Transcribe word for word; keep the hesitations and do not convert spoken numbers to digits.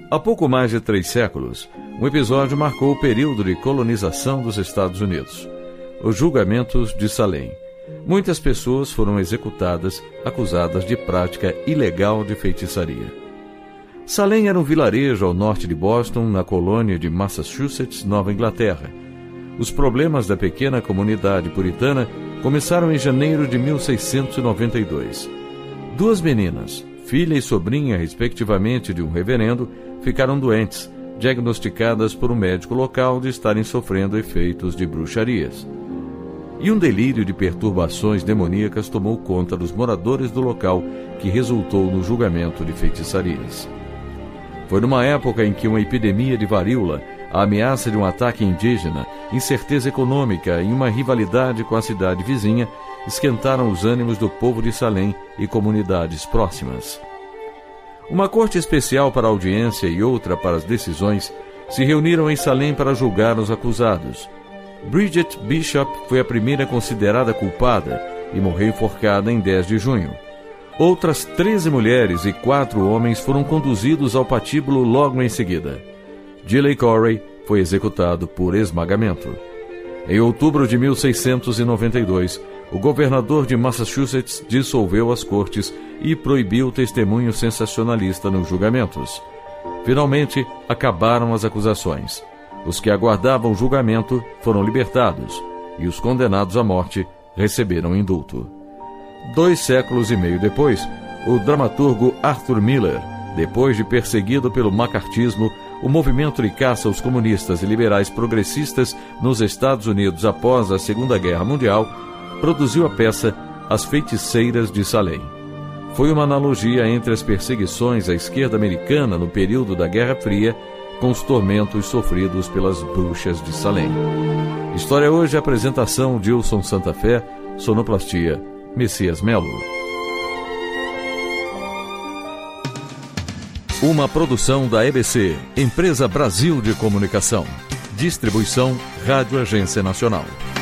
Há pouco mais de três séculos, um episódio marcou o período de colonização dos Estados Unidos: os julgamentos de Salem. Muitas pessoas foram executadas, acusadas de prática ilegal de feitiçaria. Salem era um vilarejo ao norte de Boston, na colônia de Massachusetts, Nova Inglaterra. Os problemas da pequena comunidade puritana começaram em janeiro de mil seiscentos e noventa e dois. Duas meninas, filha e sobrinha, respectivamente, de um reverendo, ficaram doentes, diagnosticadas por um médico local de estarem sofrendo efeitos de bruxarias. E um delírio de perturbações demoníacas tomou conta dos moradores do local, que resultou no julgamento de feitiçarias. Foi numa época em que uma epidemia de varíola, a ameaça de um ataque indígena, incerteza econômica e uma rivalidade com a cidade vizinha esquentaram os ânimos do povo de Salem e comunidades próximas. Uma corte especial para a audiência e outra para as decisões se reuniram em Salem para julgar os acusados. Bridget Bishop foi a primeira considerada culpada e morreu enforcada em dez de junho. Outras treze mulheres e quatro homens foram conduzidos ao patíbulo logo em seguida. Gilly Corey foi executado por esmagamento. Em outubro de mil seiscentos e noventa e dois, o governador de Massachusetts dissolveu as cortes e proibiu o testemunho sensacionalista nos julgamentos. Finalmente, acabaram as acusações. Os que aguardavam julgamento foram libertados e os condenados à morte receberam indulto. Dois séculos e meio depois, o dramaturgo Arthur Miller, depois de perseguido pelo macartismo, o movimento de caça aos comunistas e liberais progressistas nos Estados Unidos após a Segunda Guerra Mundial, produziu a peça As Feiticeiras de Salem. Foi uma analogia entre as perseguições à esquerda americana no período da Guerra Fria com os tormentos sofridos pelas bruxas de Salem. História hoje, apresentação de Wilson Santa Fé, sonoplastia Messias Melo. Uma produção da E B C, Empresa Brasil de Comunicação. Distribuição Rádio Agência Nacional.